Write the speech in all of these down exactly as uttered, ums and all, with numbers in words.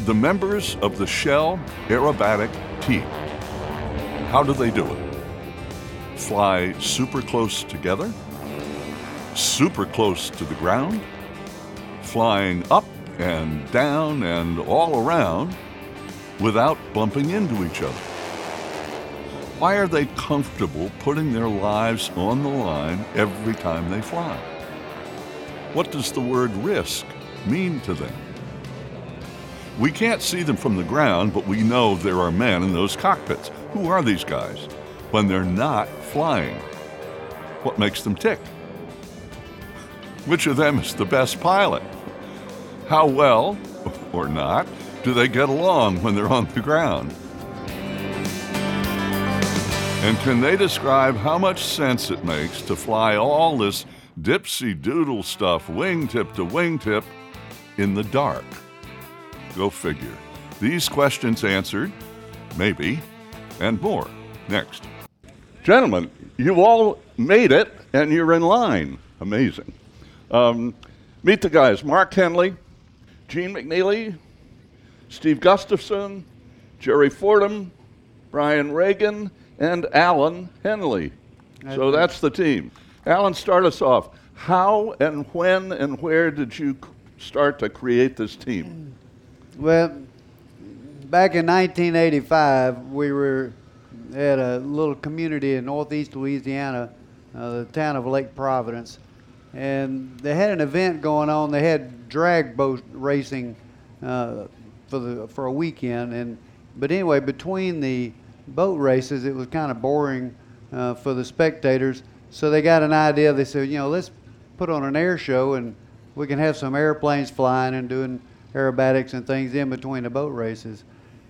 the members of the Shell Aerobatic team. How do they do it? Fly super close together? Super close to the ground? Flying up and down and all around without bumping into each other? Why are they comfortable putting their lives on the line every time they fly? What does the word risk mean to them? We can't see them from the ground, but we know there are men in those cockpits. Who are these guys when they're not flying? What makes them tick? Which of them is the best pilot? How well, or not, do they get along when they're on the ground? And can they describe how much sense it makes to fly all this dipsy-doodle stuff, wingtip to wingtip, in the dark? Go figure. These questions answered, maybe, and more next. Gentlemen, you all made it, and you're in line. Amazing. Um, meet the guys. Mark Henley, Gene McNeely, Steve Gustafson, Jerry Fordham, Brian Reagan, and Alan Henley. So that's the team. Alan, start us off. How and when and where did you start to create this team? Well, back in nineteen eighty-five, we were at a little community in northeast Louisiana, uh, the town of Lake Providence, and they had an event going on. They had drag boat racing uh, for the for a weekend, and but anyway, between the boat races, it was kind of boring uh, for the spectators. So they got an idea. They said, you know, let's put on an air show, and we can have some airplanes flying and doing aerobatics and things in between the boat races.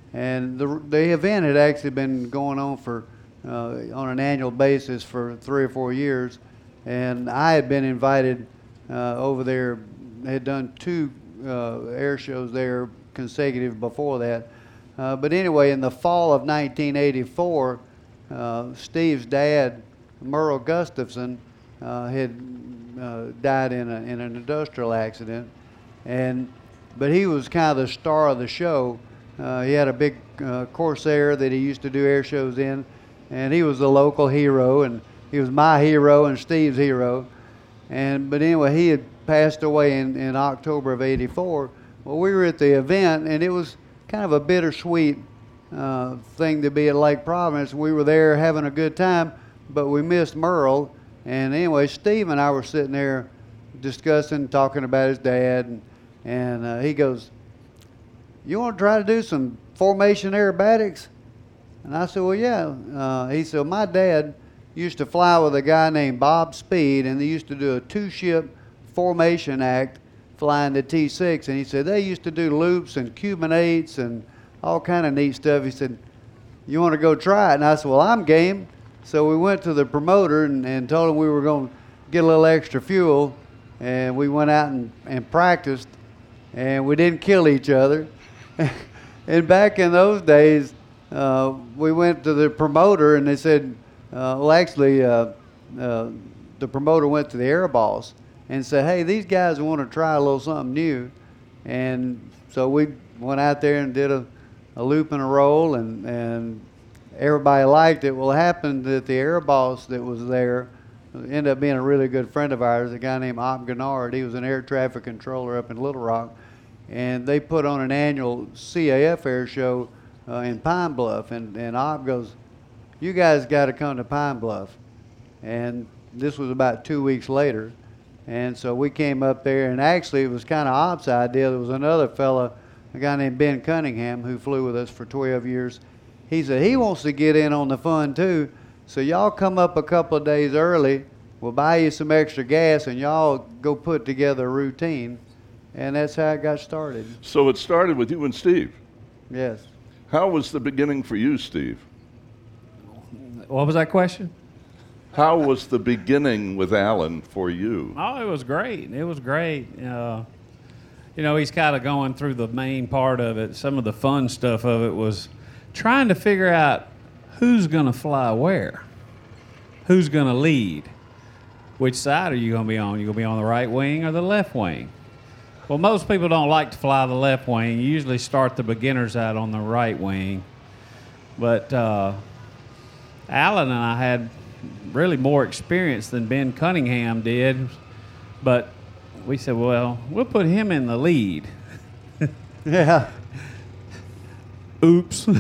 And the the event had actually been going on for uh, on an annual basis for three or four years, and I had been invited uh, over there. Had done two uh, air shows there consecutive before that. Uh, but anyway, in the fall of nineteen eighty-four, uh, Steve's dad, Merle Gustafson, uh, had uh, died in, a, in an industrial accident, and but he was kind of the star of the show. Uh, he had a big uh, Corsair that he used to do air shows in, and he was the local hero, and he was my hero and Steve's hero. And but anyway, he had passed away in, in October of eighty-four. Well, we were at the event, and it was kind of a bittersweet uh, thing to be at Lake Providence. We were there having a good time, but we missed Merle. And anyway, Steve and I were sitting there discussing, talking about his dad, and, and uh, he goes, "You want to try to do some formation aerobatics?" And I said, "Well, yeah." Uh, he said, "My dad used to fly with a guy named Bob Speed, and they used to do a two-ship formation act flying the T six, and he said they used to do loops and Cuban eights and all kind of neat stuff." He said, "You want to go try it?" And I said, "Well, I'm game." So we went to the promoter and, and told him we were going to get a little extra fuel, and we went out and, and practiced, and we didn't kill each other. And back in those days, uh, we went to the promoter, and they said, uh, well, actually, uh, uh, the promoter went to the air boss and said, "Hey, these guys want to try a little something new." And so we went out there and did a, a loop and a roll, and, and everybody liked it. Well, it happened that the air boss that was there ended up being a really good friend of ours, a guy named Op Gennard. He was an air traffic controller up in Little Rock, and they put on an annual C A F air show uh, in Pine Bluff, and, and Op goes, "You guys got to come to Pine Bluff." And this was about two weeks later. And so we came up there, and actually it was kind of Op's idea. There was another fella, a guy named Ben Cunningham, who flew with us for twelve years. He said he wants to get in on the fun too, so y'all come up a couple of days early. We'll buy you some extra gas, and y'all go put together a routine. And that's how it got started. So it started with you and Steve. Yes. How was the beginning for you, Steve? What was that question? How was the beginning with Alan for you? Oh, it was great. It was great. Uh, you know, he's kind of going through the main part of it. Some of the fun stuff of it was trying to figure out who's going to fly where, who's going to lead, which side are you going to be on? You going to be on the right wing or the left wing? Well, most people don't like to fly the left wing. You usually start the beginners out on the right wing. But uh, Alan and I had really more experience than Ben Cunningham did. But we said, well, we'll put him in the lead. Yeah. Oops.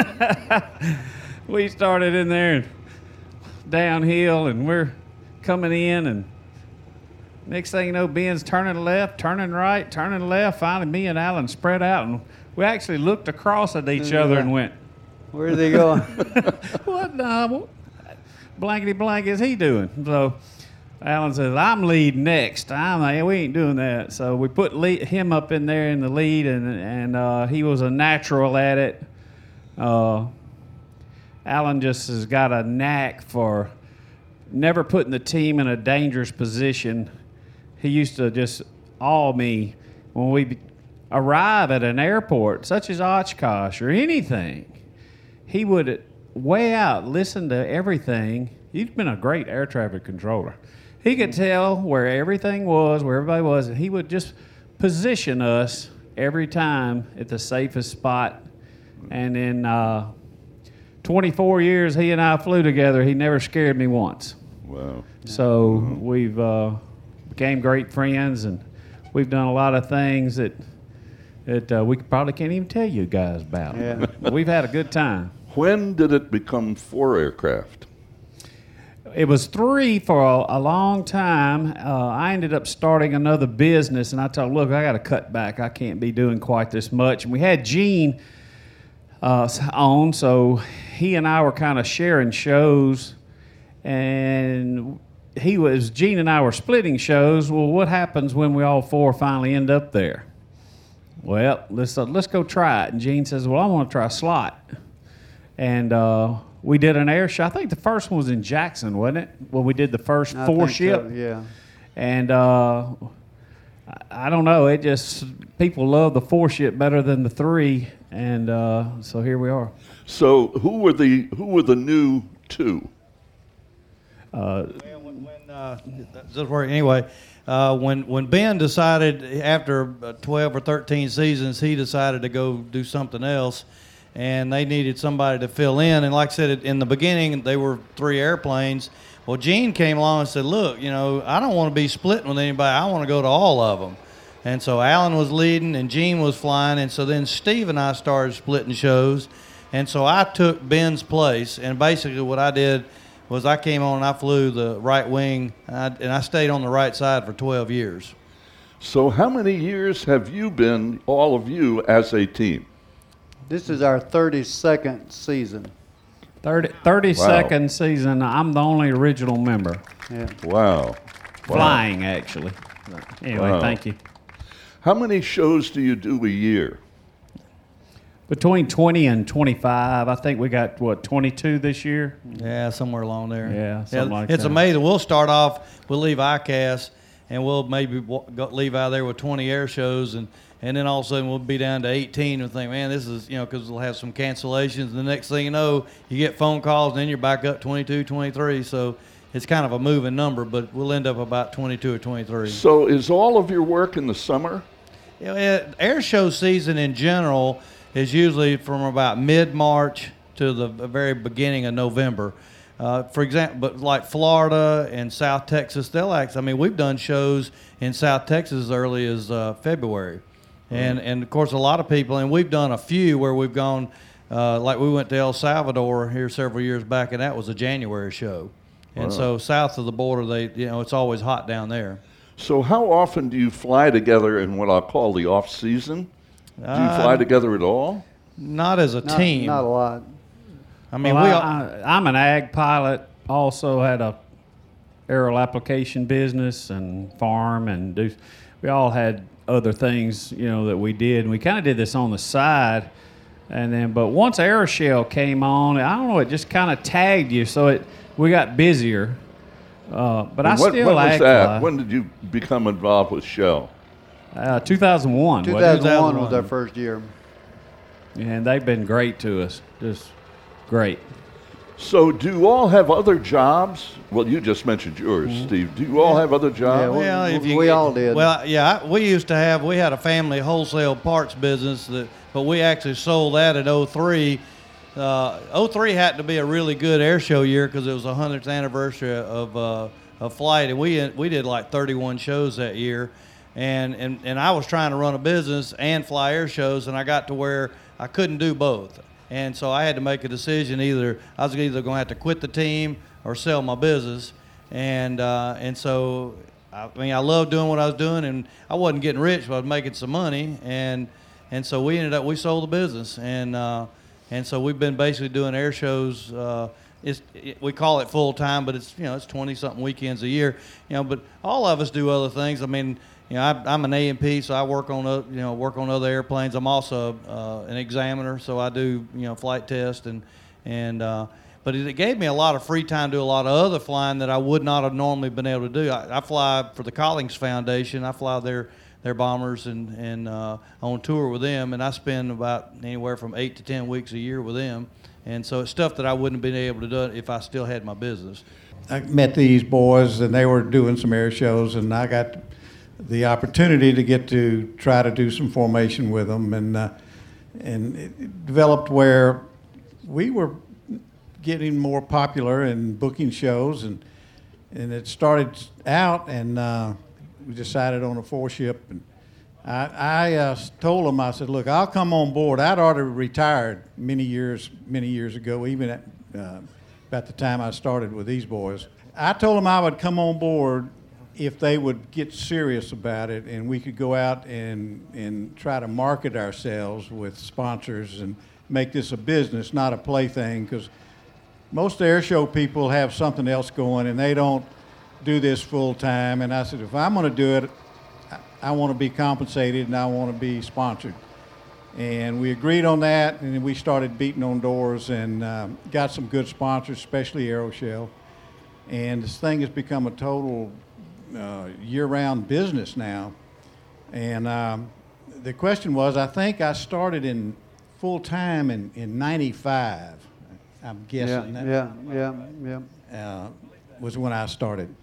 We started in there and downhill, and we're coming in, and next thing you know, Ben's turning left, turning right, turning left. Finally, me and Alan spread out, and we actually looked across at each other and went, Where's he going? what the blankety blank is he doing? So Alan says, I'm lead next. I'm like, we ain't doing that. So we put lead, him up in there in the lead, and and uh, he was a natural at it. Uh, Alan just has got a knack for never putting the team in a dangerous position. He used to just awe me when we arrive at an airport, such as Oshkosh or anything. He would way out, listen to everything. He'd been a great air traffic controller. He could tell where everything was, where everybody was, and he would just position us every time at the safest spot. And in uh, twenty-four years he and I flew together, he never scared me once. Wow. So Mm-hmm. we've uh, became great friends, and we've done a lot of things that that uh, we probably can't even tell you guys about. Yeah. But we've had a good time. When did it become four aircraft? It was three for a, a long time. Uh, I ended up starting another business, and I told, look, I got to cut back. I can't be doing quite this much. And we had Gene uh, on, so he and I were kind of sharing shows, and he was Gene and I were splitting shows. Well, what happens when we all four finally end up there? Well, let's uh, let's go try it. And Gene says, well, I want to try slot. And uh, we did an air show. I think the first one was in Jackson, wasn't it? When we did the first I four think ship. so, yeah. And uh, I, I don't know. It just, people love the four ship better than the three. And uh, so here we are. So who were the who were the new two? Uh, Well, when, when uh, this work anyway, uh, when when Ben decided after uh, twelve or thirteen seasons, he decided to go do something else, and they needed somebody to fill in. And like I said, in the beginning, they were three airplanes. Well, Gene came along and said, "Look, you know, I don't want to be splitting with anybody. I want to go to all of them." And so Alan was leading, and Gene was flying, and so then Steve and I started splitting shows. And so I took Ben's place, and basically what I did was I came on and I flew the right wing, and I, and I stayed on the right side for twelve years. So how many years have you been, all of you, as a team? This is our thirty-second season. thirty, thirty-second season. I'm the only original member. Yeah. Wow. Flying, actually. Anyway, Wow. thank you. How many shows do you do a year? Between twenty and twenty-five, I think we got, what, twenty-two this year? Yeah, somewhere along there. Yeah, something like it's that. amazing. We'll start off, we'll leave I C A S, and we'll maybe wa- go, leave out there with twenty air shows, and, and then all of a sudden we'll be down to eighteen and think, man, this is, you know, because we'll have some cancellations. And the next thing you know, you get phone calls, and then you're back up twenty-two, twenty-three. So it's kind of a moving number, but we'll end up about twenty-two or twenty-three. So is all of your work in the summer? You know, eh, air show season in general is usually from about mid-March to the very beginning of November. Uh, for example, but like Florida and South Texas, they'll act. I mean, we've done shows in South Texas as early as uh, February, and and of course a lot of people, and we've done a few where we've gone, uh, like we went to El Salvador here several years back, and that was a January show, and Wow. so south of the border, they you know it's always hot down there. So how often do you fly together in what I'll call the off season? Do you Uh, fly together at all? Not as a Not, team. not a lot. I mean, Well, we. I, all, I, I'm an ag pilot. Also had a aerial application business and farm, and do. We all had other things, you know, that we did. And we kind of did this on the side, and then. But once Aeroshell came on, I don't know, it just kind of tagged you, so it we got busier. Uh, but I And what, still when was ag that? fly. When did you become involved with Shell? Uh, two thousand one. two wasn't it? thousand one was two thousand one. our first year. And they've been great to us. Just great. So do you all have other jobs? Well, you just mentioned yours, Steve. Do you all have other jobs? Yeah, Well, if you we all did. Well, yeah, I- we used to have, we had a family wholesale parts business, that, but we actually sold that in oh three. Uh, oh three happened to be a really good air show year because it was the hundredth anniversary of, uh, of flight, and we we did like thirty-one shows that year. And, and, and I was trying to run a business and fly air shows, and I got to where I couldn't do both. And so I had to make a decision. Either I was either going to have to quit the team or sell my business. And uh, and so, I mean, I loved doing what I was doing, and I wasn't getting rich, but I was making some money. And and so we ended up, we sold the business. And uh, and so we've been basically doing air shows. Uh, it's, it, we call it full time, but it's, you know, it's twenty-something weekends a year. You know, but all of us do other things. I mean, you know, I, I'm an A M P, so I work on, uh, you know, work on other airplanes. I'm also uh, an examiner, so I do, you know, flight tests and and. Uh, but it, it gave me a lot of free time to do a lot of other flying that I would not have normally been able to do. I, I fly for the Collings Foundation. I fly their their bombers and and uh, on tour with them, and I spend about anywhere from eight to ten weeks a year with them. And so it's stuff that I wouldn't have been able to do if I still had my business. I met these boys, and they were doing some air shows, and I got the opportunity to get to try to do some formation with them, and uh, and it developed where we were getting more popular and booking shows, and and it started out, and uh, we decided on a four ship, and I, I uh, told them, I said, look, I'll come on board. I'd already retired many years, many years ago, even at uh, about the time I started with these boys. I told them I would come on board if they would get serious about it, and we could go out and and try to market ourselves with sponsors and make this a business, not a plaything, because most air show people have something else going and they don't do this full time. And I said, if I'm going to do it, I want to be compensated and I want to be sponsored. And we agreed on that, and then we started beating on doors and um, got some good sponsors, especially Aeroshell. And this thing has become a total uh, year-round business now. And um, the question was, I think I started in full-time in, in ninety-five, I'm Yeah, guessing. yeah, yeah, yeah. Uh, was when I started.